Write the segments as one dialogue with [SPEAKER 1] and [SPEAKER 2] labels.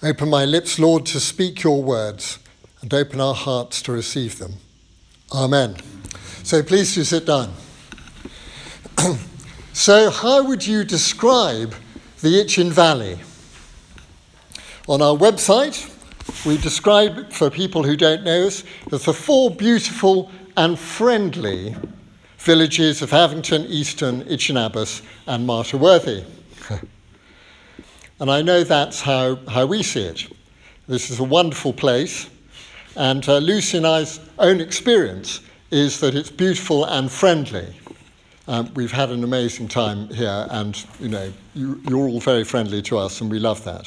[SPEAKER 1] Open my lips, Lord, to speak your words, and open our hearts to receive them. Amen. So please do sit down. So how would you describe the Itchen Valley? On our website, we describe it, for people who don't know us, as the 4 beautiful and friendly villages of Havington, Easton, Itchen Abbas, and Martyr Worthy. And I know that's how we see it. This is a wonderful place, and Lucy and I's own experience is that it's beautiful and friendly. We've had an amazing time here, and you're all very friendly to us, and we love that.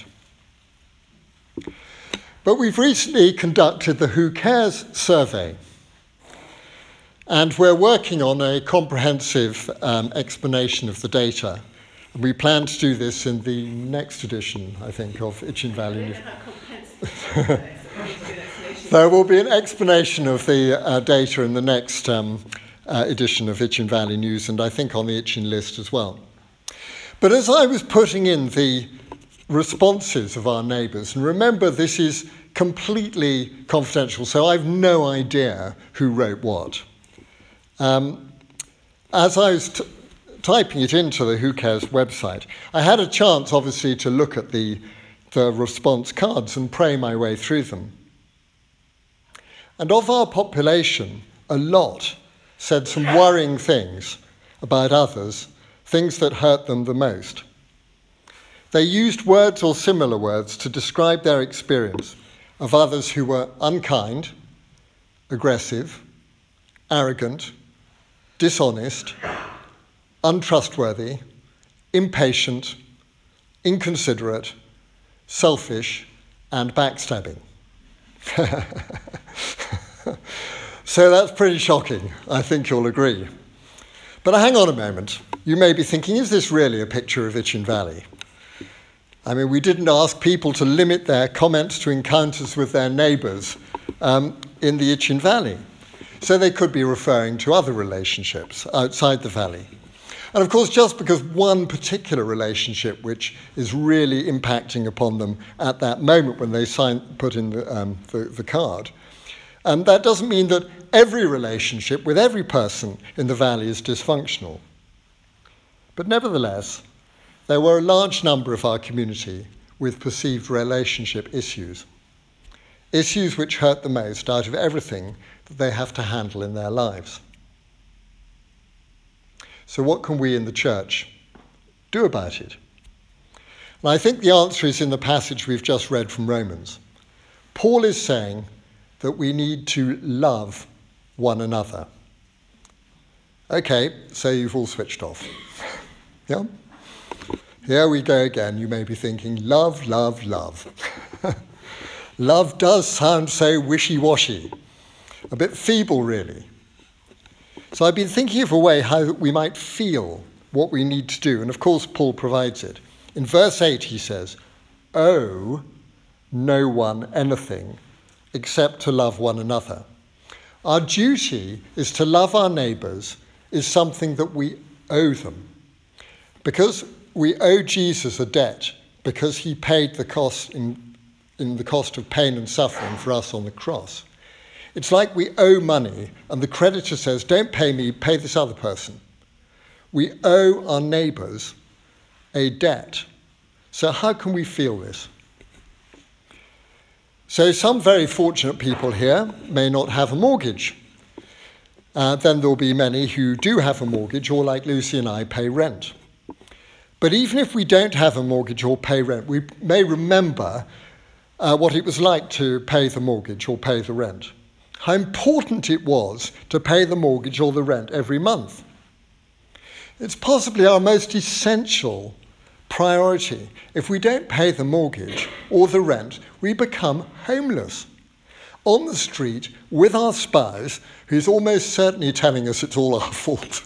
[SPEAKER 1] But we've recently conducted the Who Cares survey, and we're working on a comprehensive explanation of the data. We plan to do this in the next edition, I think, of Itchen Valley. There will be an explanation of the data in the next edition of Itchen Valley News, and I think on the Itchen list as well. But as I was putting in the responses of our neighbours, and remember this is completely confidential, so I've no idea who wrote what. As I was typing it into the Who Cares website, I had a chance, obviously, to look at the response cards and pray my way through them. And of our population, a lot said some worrying things about others, things that hurt them the most. They used words or similar words to describe their experience of others who were unkind, aggressive, arrogant, dishonest, untrustworthy, impatient, inconsiderate, selfish, and backstabbing. So that's pretty shocking, I think you'll agree. But hang on a moment. You may be thinking, is this really a picture of Itchen Valley? I mean, we didn't ask people to limit their comments to encounters with their neighbours in the Itchen Valley. So they could be referring to other relationships outside the valley. And of course, just because one particular relationship which is really impacting upon them at that moment when they put in the card, that doesn't mean that every relationship with every person in the valley is dysfunctional. But nevertheless, there were a large number of our community with perceived relationship issues which hurt the most out of everything that they have to handle in their lives. So what can we in the church do about it? And I think the answer is in the passage we've just read from Romans. Paul is saying that we need to love one another. Okay, so you've all switched off. Yeah? Here we go again. You may be thinking, love, love, love. Love does sound so wishy-washy, a bit feeble really. So I've been thinking of a way how we might feel what we need to do, and of course Paul provides it. In verse 8 he says, owe no one anything except to love one another. Our duty is to love our neighbours is something that we owe them. Because we owe Jesus a debt, because he paid the cost in the cost of pain and suffering for us on the cross. It's like we owe money, and the creditor says, don't pay me, pay this other person. We owe our neighbours a debt. So how can we feel this? So some very fortunate people here may not have a mortgage. Then there'll be many who do have a mortgage, or like Lucy and I, pay rent. But even if we don't have a mortgage or pay rent, we may remember what it was like to pay the mortgage or pay the rent. How important it was to pay the mortgage or the rent every month. It's possibly our most essential priority. If we don't pay the mortgage or the rent, we become homeless on the street with our spouse, who's almost certainly telling us it's all our fault.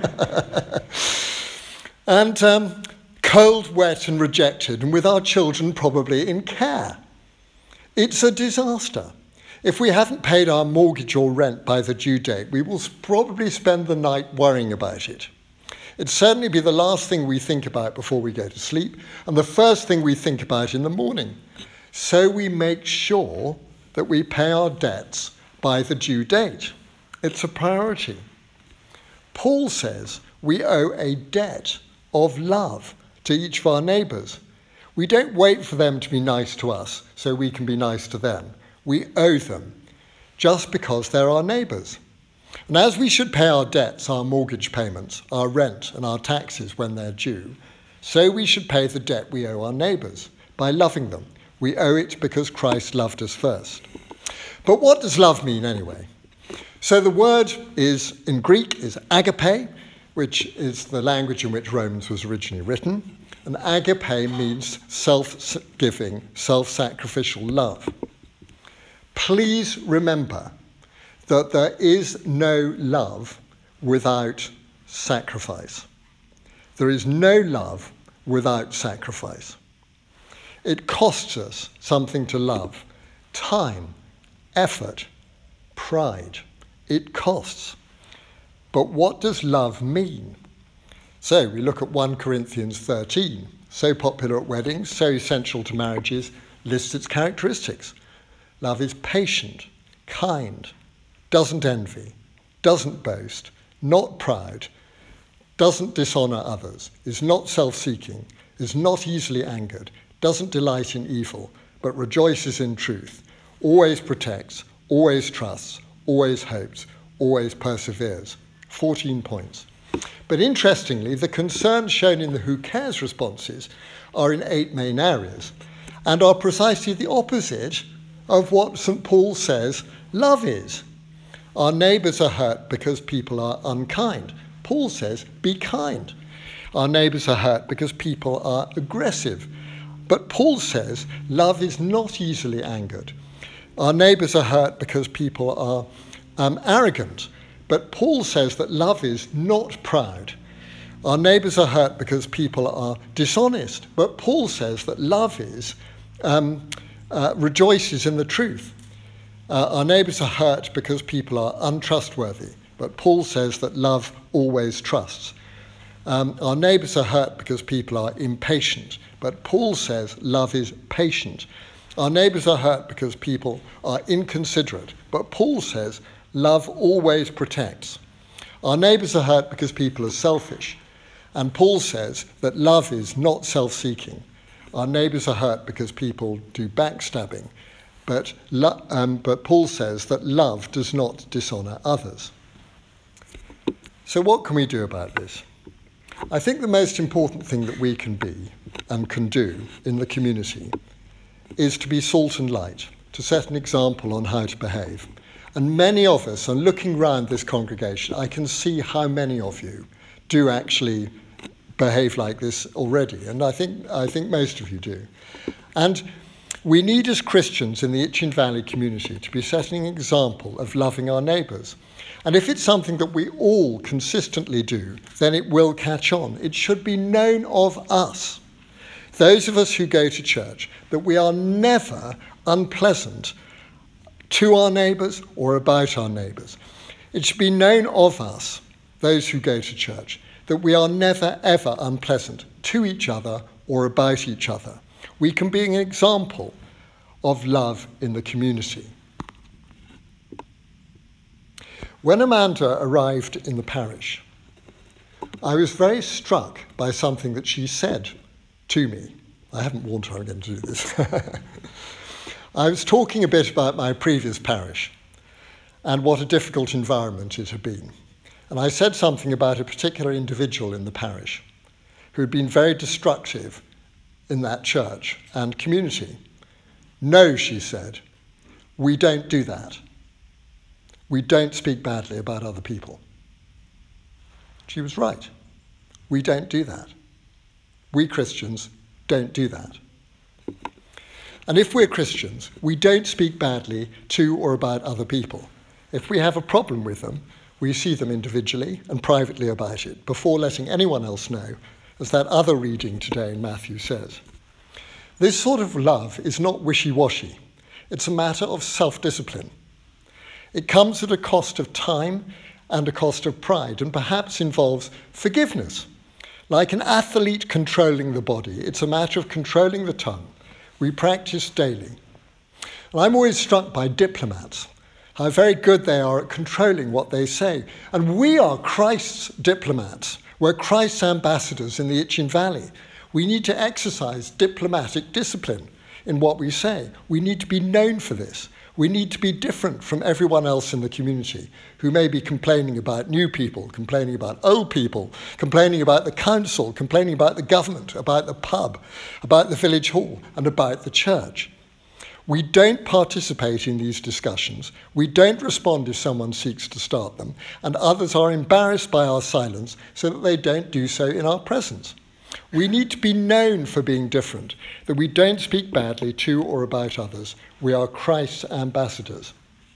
[SPEAKER 1] And cold, wet and rejected, and with our children probably in care. It's a disaster. If we haven't paid our mortgage or rent by the due date, we will probably spend the night worrying about it. It'd certainly be the last thing we think about before we go to sleep, and the first thing we think about in the morning. So we make sure that we pay our debts by the due date. It's a priority. Paul says we owe a debt of love to each of our neighbours. We don't wait for them to be nice to us so we can be nice to them. We owe them just because they're our neighbours. And as we should pay our debts, our mortgage payments, our rent and our taxes when they're due, so we should pay the debt we owe our neighbours by loving them. We owe it because Christ loved us first. But what does love mean anyway? So the word in Greek is agape, which is the language in which Romans was originally written. And agape means self-giving, self-sacrificial love. Please remember that there is no love without sacrifice. There is no love without sacrifice. It costs us something to love: time, effort, pride. It costs. But what does love mean? So we look at 1 Corinthians 13, so popular at weddings, so essential to marriages, lists its characteristics. Love is patient, kind, doesn't envy, doesn't boast, not proud, doesn't dishonour others, is not self-seeking, is not easily angered, doesn't delight in evil, but rejoices in truth, always protects, always trusts, always hopes, always perseveres. 14 points. But interestingly, the concerns shown in the who cares responses are in 8 main areas and are precisely the opposite of what St. Paul says love is. Our neighbours are hurt because people are unkind. Paul says, be kind. Our neighbours are hurt because people are aggressive. But Paul says love is not easily angered. Our neighbours are hurt because people are arrogant. But Paul says that love is not proud. Our neighbours are hurt because people are dishonest. But Paul says that love is rejoices in the truth. Our neighbours are hurt because people are untrustworthy. But Paul says that love always trusts. Our neighbours are hurt because people are impatient. But Paul says love is patient. Our neighbours are hurt because people are inconsiderate. But Paul says love always protects. Our neighbours are hurt because people are selfish. And Paul says that love is not self-seeking. Our neighbours are hurt because people do backstabbing. But Paul says that love does not dishonour others. So what can we do about this? I think the most important thing that we can be and can do in the community is to be salt and light, to set an example on how to behave. And many of us, and looking round this congregation, I can see how many of you do actually behave like this already. And I think most of you do. And we need as Christians in the Itchen Valley community to be setting an example of loving our neighbours. And if it's something that we all consistently do, then it will catch on. It should be known of us, those of us who go to church, that we are never unpleasant to our neighbours or about our neighbours. It should be known of us, those who go to church, that we are never ever unpleasant to each other or about each other. We can be an example of love in the community. When Amanda arrived in the parish, I was very struck by something that she said to me. I haven't warned her I'm going to do this. I was talking a bit about my previous parish and what a difficult environment it had been. And I said something about a particular individual in the parish who had been very destructive in that church and community. No, she said, we don't do that. We don't speak badly about other people. She was right. We don't do that. We Christians don't do that. And if we're Christians, we don't speak badly to or about other people. If we have a problem with them, we see them individually and privately about it before letting anyone else know, as that other reading today in Matthew says. This sort of love is not wishy-washy. It's a matter of self-discipline. It comes at a cost of time and a cost of pride, and perhaps involves forgiveness. Like an athlete controlling the body, it's a matter of controlling the tongue, we practice daily. And I'm always struck by diplomats, how very good they are at controlling what they say. And we are Christ's diplomats. We're Christ's ambassadors in the Itchen Valley. We need to exercise diplomatic discipline in what we say. We need to be known for this. We need to be different from everyone else in the community who may be complaining about new people, complaining about old people, complaining about the council, complaining about the government, about the pub, about the village hall, and about the church. We don't participate in these discussions. We don't respond if someone seeks to start them, and others are embarrassed by our silence so that they don't do so in our presence. We need to be known for being different, that we don't speak badly to or about others. We are Christ's ambassadors.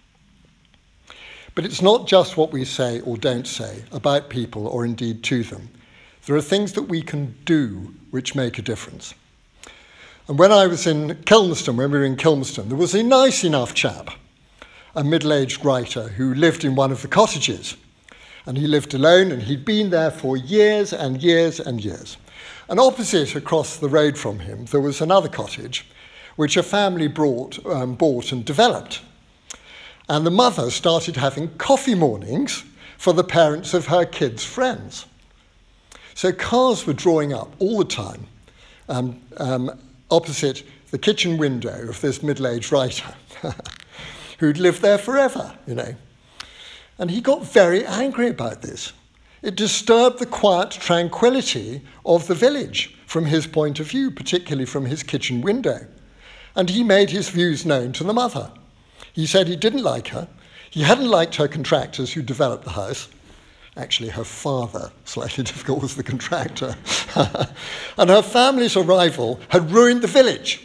[SPEAKER 1] But it's not just what we say or don't say about people or indeed to them. There are things that we can do which make a difference. And when I was in Kilmerston, when we were in Kilmerston, there was a nice enough chap, a middle-aged writer who lived in one of the cottages. And he lived alone, and he'd been there for years and years and years. And opposite, across the road from him, there was another cottage, which a family bought and developed. And the mother started having coffee mornings for the parents of her kids' friends. So cars were drawing up all the time opposite the kitchen window of this middle-aged writer who'd lived there forever, you know. And he got very angry about this. It disturbed the quiet tranquility of the village from his point of view, particularly from his kitchen window. And he made his views known to the mother. He said he didn't like her. He hadn't liked her contractors who developed the house. Actually, her father, slightly difficult, was the contractor. And her family's arrival had ruined the village.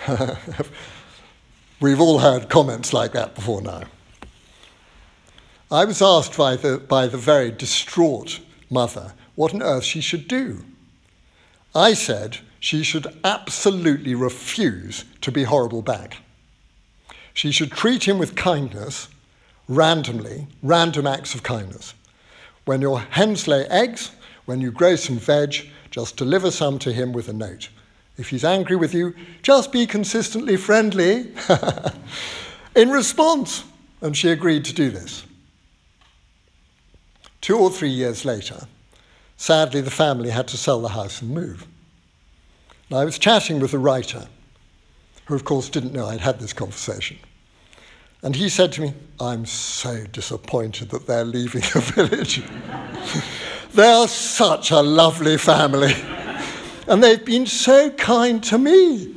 [SPEAKER 1] We've all heard comments like that before now. I was asked by the very distraught mother what on earth she should do. I said she should absolutely refuse to be horrible back. She should treat him with kindness, randomly, random acts of kindness. When your hens lay eggs, when you grow some veg, just deliver some to him with a note. If he's angry with you, just be consistently friendly in response. And she agreed to do this. 2 or 3 years later, sadly, the family had to sell the house and move. And I was chatting with a writer, who of course didn't know I'd had this conversation. And he said to me, "I'm so disappointed that they're leaving the village. They are such a lovely family. And they've been so kind to me."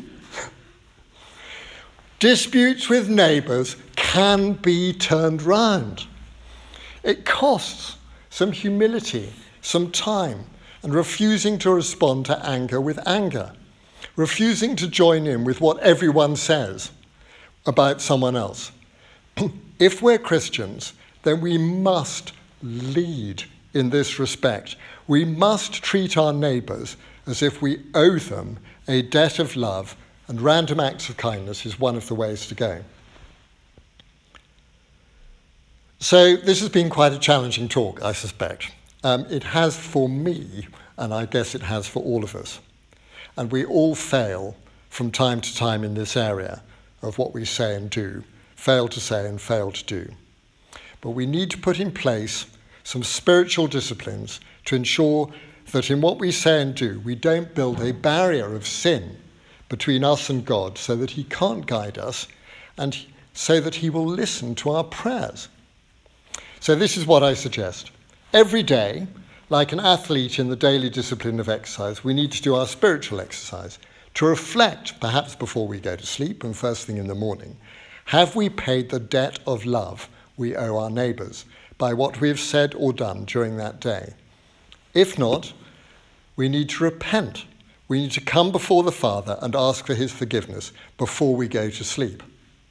[SPEAKER 1] Disputes with neighbours can be turned round. It costs some humility, some time, and refusing to respond to anger with anger, refusing to join in with what everyone says about someone else. If we're Christians, then we must lead in this respect. We must treat our neighbours as if we owe them a debt of love, and random acts of kindness is one of the ways to go. So this has been quite a challenging talk, I suspect. It has for me, and I guess it has for all of us. And we all fail from time to time in this area of what we say and do, fail to say and fail to do. But we need to put in place some spiritual disciplines to ensure that in what we say and do, we don't build a barrier of sin between us and God so that he can't guide us and so that he will listen to our prayers. So this is what I suggest. Every day, like an athlete in the daily discipline of exercise, we need to do our spiritual exercise to reflect, perhaps before we go to sleep and first thing in the morning, have we paid the debt of love we owe our neighbours by what we have said or done during that day? If not, we need to repent. We need to come before the Father and ask for his forgiveness before we go to sleep.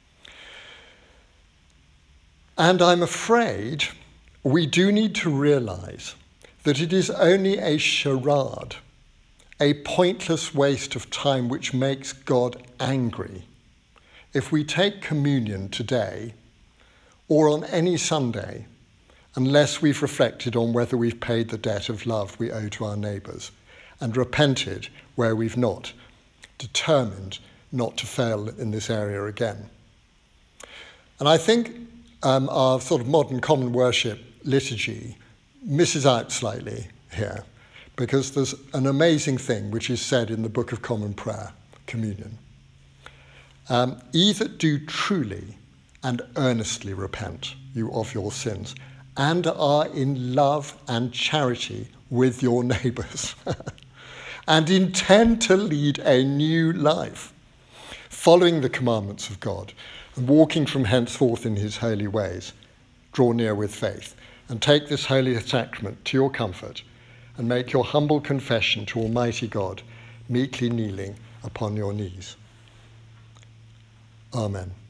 [SPEAKER 1] And I'm afraid we do need to realise that it is only a charade, a pointless waste of time which makes God angry, if we take communion today or on any Sunday unless we've reflected on whether we've paid the debt of love we owe to our neighbours and repented where we've not, determined not to fail in this area again. And I think our sort of modern common worship liturgy misses out slightly here, because there's an amazing thing which is said in the Book of Common Prayer, Communion. Ye that do truly and earnestly repent you of your sins, and are in love and charity with your neighbours, and intend to lead a new life, following the commandments of God, and walking from henceforth in his holy ways, draw near with faith, and take this holy sacrament to your comfort, and make your humble confession to Almighty God, meekly kneeling upon your knees. Amen.